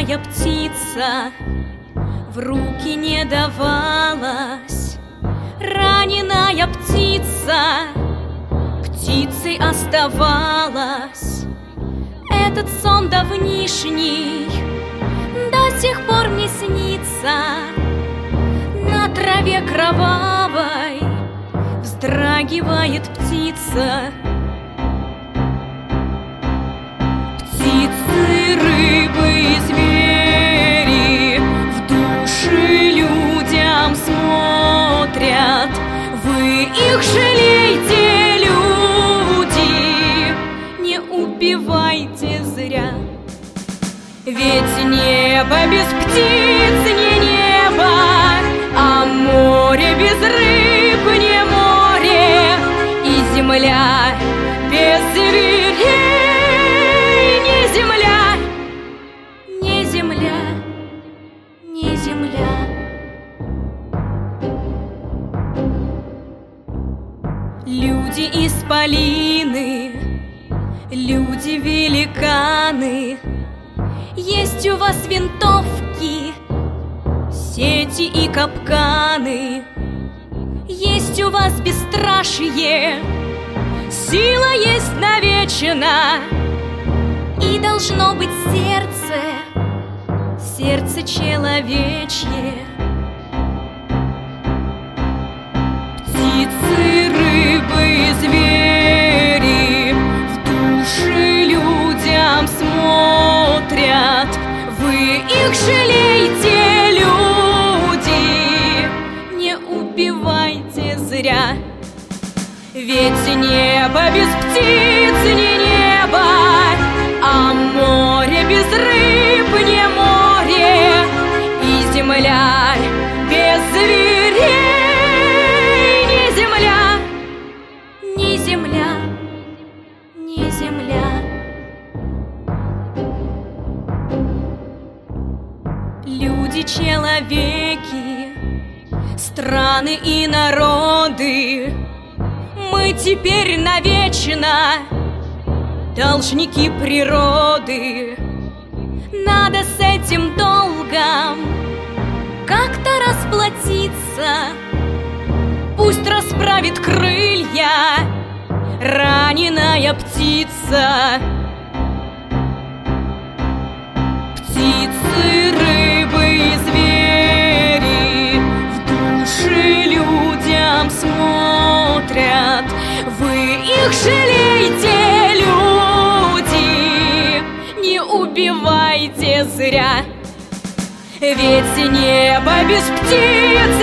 раненая птица в руки не давалась. Раненая птица птицей оставалась. Этот сон давнишний до сих пор мне снится. На траве кровавой вздрагивает птица. Птицы, рыбы и звери в души людям смотрят. Вы их жалейте, люди, не убивайте зря. Ведь небо без птиц не небо, а море без рыб не море, и земля без зверей не земля, не земля, не земля. Люди исполины, люди великаны, есть у вас винтовки, сети и капканы, есть у вас бесстрашие, сила есть навечно, и должно быть сердце, сердце человечье. Птицы, рыбы и звери в души людям смотрят. Вы их жалейте, люди, не убивайте зря. Ведь небо без птиц не небо, а море без рыб не море, и земля без зверей не земля, не земля, не земля. Люди, человеки, страны и народы, мы теперь навечно должники природы. Надо с этим долгом как-то расплатиться. Пусть расправит крылья раненая птица. Птицы, рыбы и звери в души людям смотрят. Вы их жалейте, люди, не убивайте зря. Ведь небо без птиц